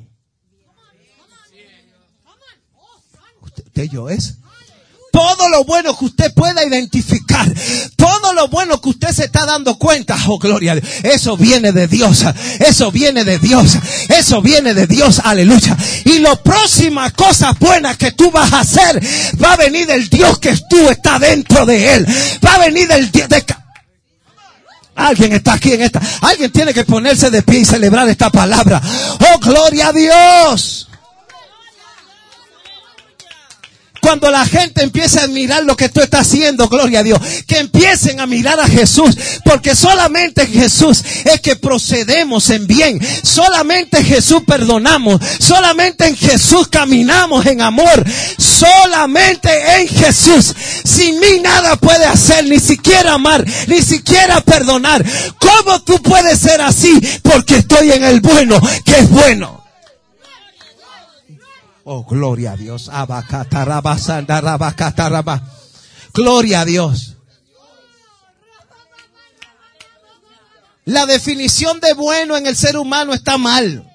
¿Usted, usted yo es? Todo lo bueno que usted pueda identificar, todo lo bueno que usted se está dando cuenta, oh gloria a Dios, eso viene de Dios, eso viene de Dios, eso viene de Dios, aleluya. Y las próximas cosas buenas que tú vas a hacer, va a venir del Dios que tú está dentro de él, va a venir del Dios de... Alguien está aquí en esta. Alguien tiene que ponerse de pie y celebrar esta palabra. ¡Oh, gloria a Dios! Cuando la gente empiece a admirar lo que tú estás haciendo, gloria a Dios, que empiecen a mirar a Jesús, porque solamente en Jesús es que procedemos en bien, solamente en Jesús perdonamos, solamente en Jesús caminamos en amor, solamente en Jesús. Sin mí nada puede hacer, ni siquiera amar, ni siquiera perdonar. ¿Cómo tú puedes ser así? Porque estoy en el bueno, que es bueno. Oh, gloria a Dios. Gloria a Dios. La definición de bueno en el ser humano está mal.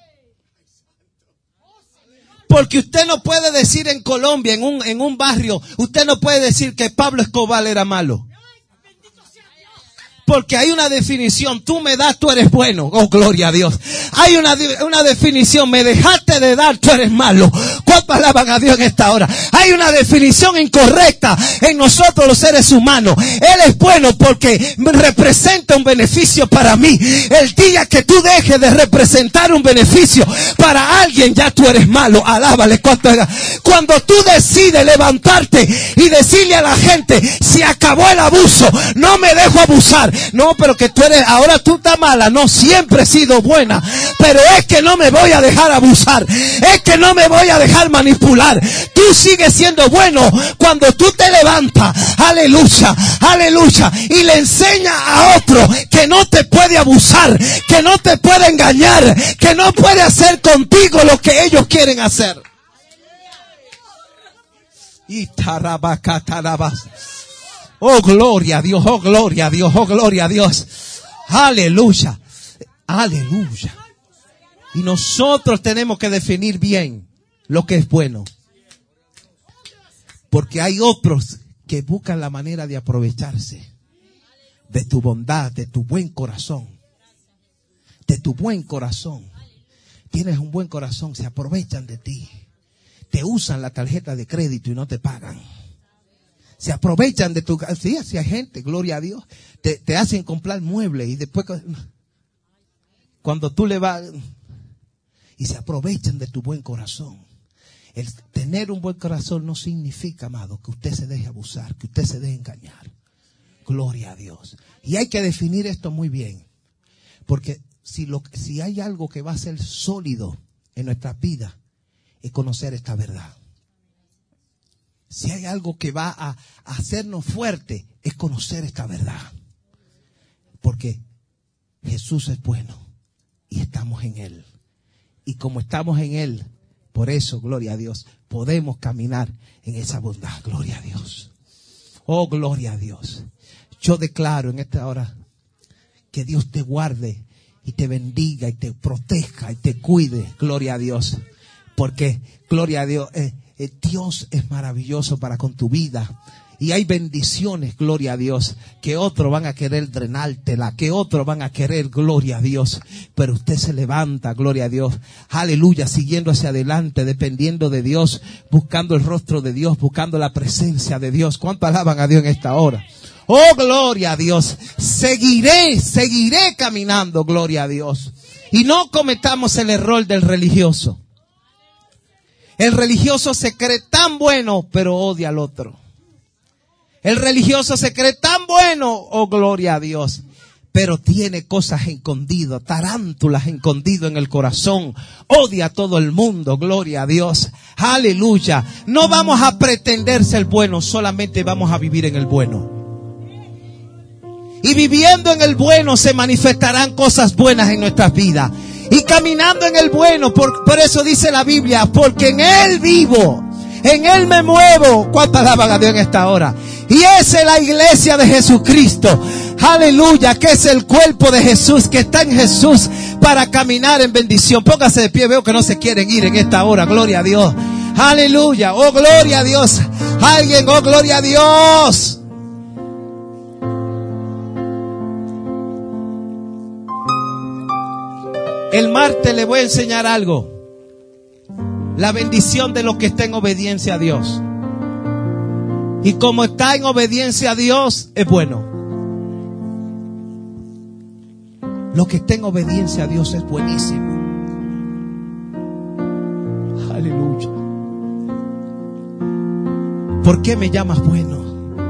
Porque usted no puede decir en Colombia, en un, en un barrio, usted no puede decir que Pablo Escobar era malo. Porque hay una definición, tú me das, tú eres bueno. Oh, gloria a Dios. Hay una, una definición, me dejaste de dar, tú eres malo. ¿Cuántos alaban a Dios en esta hora? Hay una definición incorrecta en nosotros los seres humanos. Él es bueno porque representa un beneficio para mí. El día que tú dejes de representar un beneficio para alguien, ya tú eres malo. Alábale. Cuando tú decides levantarte y decirle a la gente, se acabó el abuso, no me dejo abusar. No, pero que tú eres, ahora tú estás mala. No, siempre he sido buena. Pero es que no me voy a dejar abusar. Es que no me voy a dejar manipular. Tú sigues siendo bueno cuando tú te levantas. Aleluya, aleluya. Y le enseñas a otro que no te puede abusar, que no te puede engañar, que no puede hacer contigo lo que ellos quieren hacer. Y tarabacatarabas. Oh, gloria a Dios, oh, gloria a Dios, oh, gloria a Dios. Aleluya, aleluya. Y nosotros tenemos que definir bien lo que es bueno. Porque hay otros que buscan la manera de aprovecharse de tu bondad, de tu buen corazón. De tu buen corazón. Tienes un buen corazón, se aprovechan de ti. Te usan la tarjeta de crédito y no te pagan. Se aprovechan de tu... Sí, así hay gente, gloria a Dios. Te, te hacen comprar muebles y después... Cuando tú le vas... Y se aprovechan de tu buen corazón. El tener un buen corazón no significa, amado, que usted se deje abusar, que usted se deje engañar. Gloria a Dios. Y hay que definir esto muy bien. Porque si, lo, si hay algo que va a ser sólido en nuestra vida, es conocer esta verdad. Si hay algo que va a hacernos fuerte, es conocer esta verdad. Porque Jesús es bueno y estamos en Él. Y como estamos en Él, por eso, gloria a Dios, podemos caminar en esa bondad. Gloria a Dios. Oh, gloria a Dios. Yo declaro en esta hora que Dios te guarde y te bendiga y te proteja y te cuide. Gloria a Dios. Porque, gloria a Dios, eh, eh, Dios es maravilloso para con tu vida. Y hay bendiciones, gloria a Dios, que otros van a querer drenártela, que otros van a querer, gloria a Dios. Pero usted se levanta, gloria a Dios, aleluya, siguiendo hacia adelante, dependiendo de Dios, buscando el rostro de Dios, buscando la presencia de Dios. ¿Cuánto alaban a Dios en esta hora? Oh, gloria a Dios. Seguiré, seguiré caminando, gloria a Dios. Y no cometamos el error del religioso. El religioso se cree tan bueno, pero odia al otro. El religioso se cree tan bueno, oh gloria a Dios, pero tiene cosas escondidas, tarántulas escondidas en el corazón. Odia a todo el mundo, gloria a Dios. Aleluya. No vamos a pretender ser buenos, solamente vamos a vivir en el bueno. Y viviendo en el bueno se manifestarán cosas buenas en nuestras vidas. Y caminando en el bueno, por, por eso dice la Biblia, porque en Él vivo, en Él me muevo. ¿Cuánto alaban a Dios en esta hora? Y esa es la iglesia de Jesucristo. Aleluya, que es el cuerpo de Jesús, que está en Jesús para caminar en bendición. Póngase de pie, veo que no se quieren ir en esta hora. Gloria a Dios. Aleluya, oh gloria a Dios. Alguien, oh gloria a Dios. El martes le voy a enseñar algo. La bendición de los que estén en obediencia a Dios. Y como está en obediencia a Dios, es bueno. Lo que está en obediencia a Dios es buenísimo. Aleluya. ¿Por qué me llamas bueno?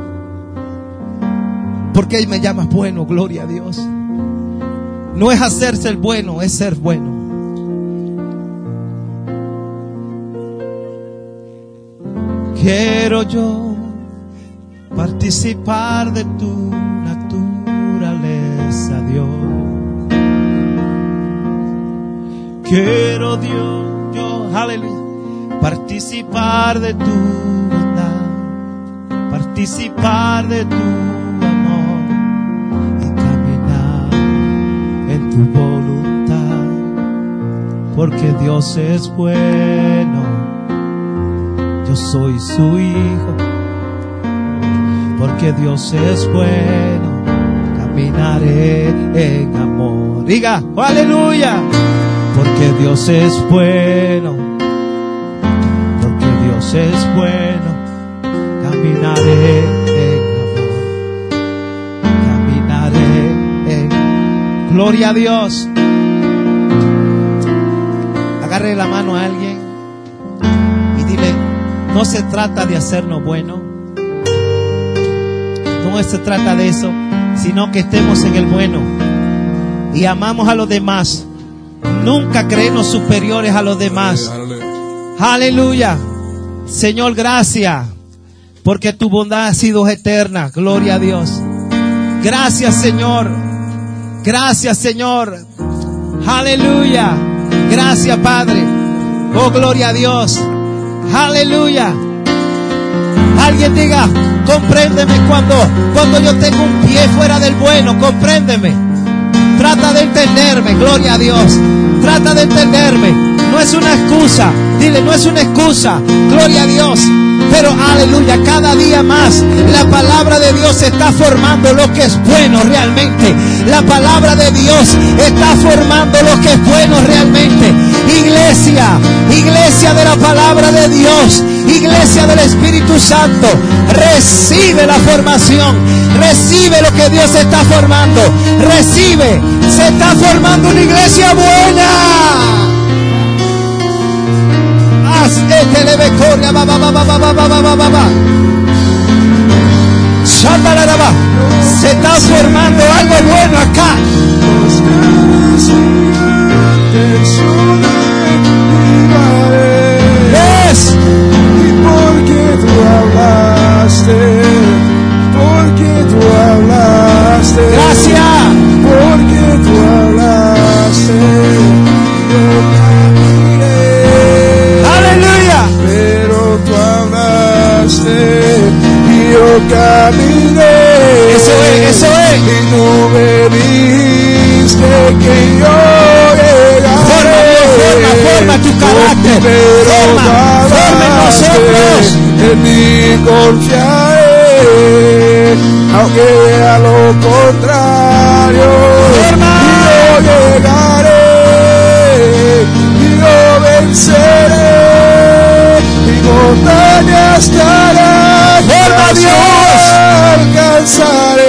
¿Por qué me llamas bueno? Gloria a Dios. No es hacerse el bueno, es ser bueno. Quiero yo participar de tu naturaleza, Dios. Quiero Dios, yo, aleluya, participar de tu bondad, participar de tu amor y caminar en tu voluntad, porque Dios es bueno, yo soy su hijo. Porque Dios es bueno, caminaré en amor. Diga, aleluya. Porque Dios es bueno, porque Dios es bueno, caminaré en amor, caminaré en... Gloria a Dios. Agarre la mano a alguien y dile, no se trata de hacernos bueno, no se trata de eso, sino que estemos en el bueno y amamos a los demás. Nunca creernos superiores a los demás. Aleluya. Señor, gracias, porque tu bondad ha sido eterna. Gloria a Dios. Gracias, Señor. Gracias, Señor. Aleluya. Gracias, Padre. Oh, gloria a Dios. Aleluya. Alguien diga, compréndeme cuando, cuando yo tengo un pie fuera del bueno. Compréndeme. Trata de entenderme. Gloria a Dios. Trata de entenderme. No es una excusa. Dile, no es una excusa. Gloria a Dios. Pero aleluya, cada día más la palabra de Dios está formando lo que es bueno realmente. La palabra de Dios está formando lo que es bueno realmente. Iglesia, iglesia de la palabra de Dios, iglesia del Espíritu Santo, recibe la formación, recibe lo que Dios está formando, recibe, se está formando una iglesia buena. Este leve corre, va, va, va, va, va, va, va, va, va, va. Se está formando algo bueno acá. Yes. Y porque tú hablaste, porque tú hablaste. Gracias. Porque tú hablaste. Pero tú hablaste y yo caminé. Eso es, eso es. Y no me dijiste que yo llegara. Forma, forma, forma tu carácter. Pero Forma, forma en nosotros. En mí confiaré, aunque a lo contrario. Forma. Y yo llegaré y yo venceré. Montaña estará, ¡forma Dios! Alcanzaré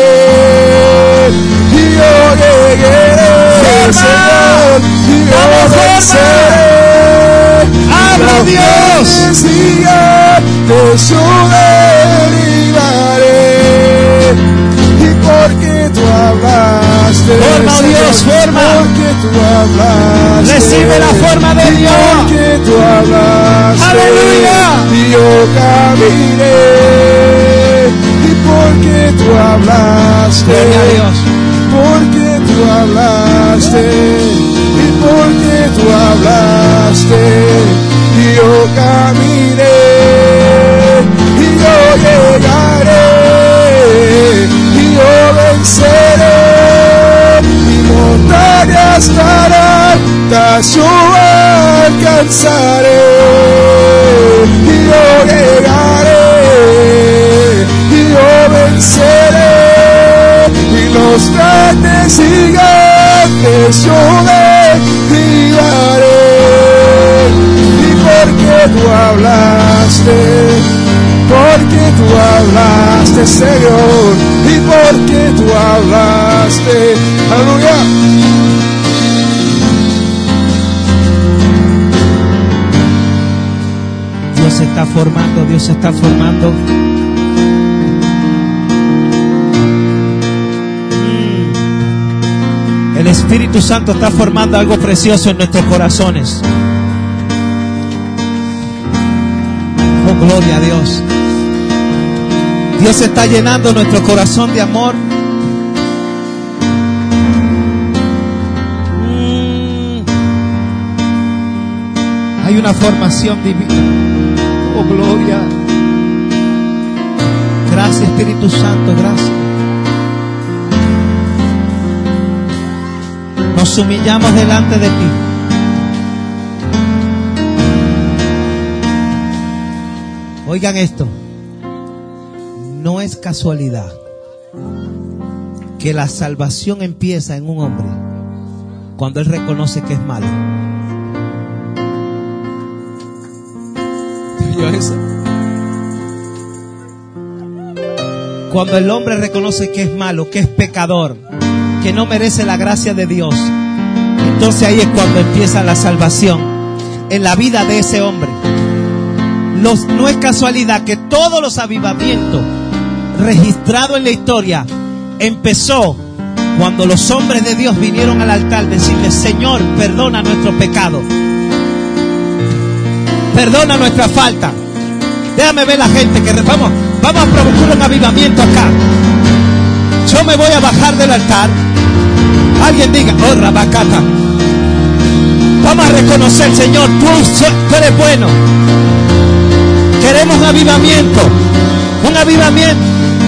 y yo llegué, Señor, y yo venceré. ¡Habla Dios! Te subiré y porque tú hablaste, forma Señor, Dios, forma. Porque tú hablaste, recibe la forma de Dios. Porque tú hablaste, aleluya. Y yo caminé, y porque tú hablaste, gloria a Dios. Porque tú hablaste, y porque tú hablaste, y yo caminé, y yo llegaré, y yo venceré, mi montaña estará, yo alcanzaré, y yo llegaré, y yo venceré, y los grandes gigantes yo derribaré, y porque tú hablaste, porque tú hablaste, Señor, y porque tú hablaste, aleluya. Dios se está formando, Dios se está formando. Mm. El Espíritu Santo está formando algo precioso en nuestros corazones. Oh, gloria a Dios. Dios está llenando nuestro corazón de amor. Mm. Hay una formación divina. Oh, gloria. Gracias, Espíritu Santo, gracias. Nos humillamos delante de ti. Oigan esto. No es casualidad que la salvación empieza en un hombre cuando él reconoce que es malo. ¿Vio eso? Cuando el hombre reconoce que es malo, que es pecador, que no merece la gracia de Dios, entonces ahí es cuando empieza la salvación en la vida de ese hombre. Los, no es casualidad que todos los avivamientos registrados en la historia empezó cuando los hombres de Dios vinieron al altar a decirle: Señor, perdona nuestro pecado, perdona nuestra falta. Déjame ver la gente que vamos, vamos a provocar un avivamiento acá. Yo me voy a bajar del altar. Alguien diga: oh, Rabacata. Vamos a reconocer, Señor, tú, tú eres bueno. Queremos un avivamiento, un avivamiento.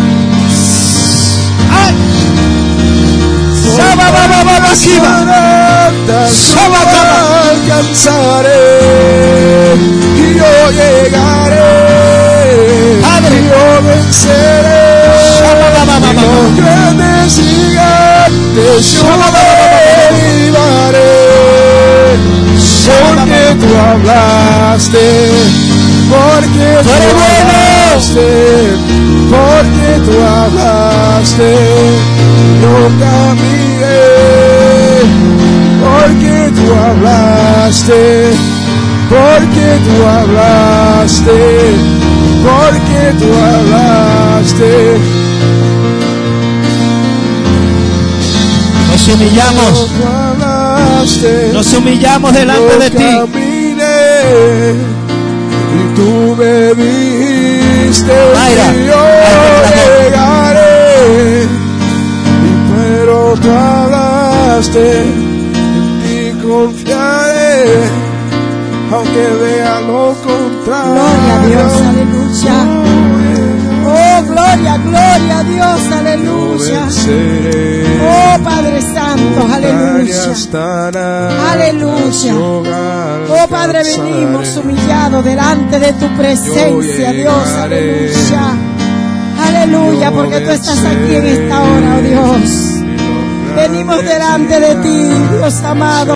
¡Ay! ¡Saba, baba, baba, ¡Saba, baba! Alcanzaré y yo llegaré. Padre, y yo venceré. ¡Saba, baba, baba! Los grandes gigantes yo derribaré. Porque tú hablaste, porque tú hablaste, porque tú hablaste, yo caminé. Porque tú hablaste, porque tú hablaste, porque tú hablaste. Nos humillamos, nos humillamos delante de ti. Caminé, y tú me dijiste: Mayra, y yo llegaré. Y pero tú hablaste, en ti confiaré, aunque vea lo contrario. Gloria a Dios, aleluya. Oh, gloria, gloria a Dios, aleluya. Oh, Padre Santo, aleluya. Aleluya. Oh, Padre, venimos humillados delante de tu presencia, Dios, aleluya. Aleluya, porque tú estás aquí en esta hora, oh Dios. Venimos delante de ti, Dios amado.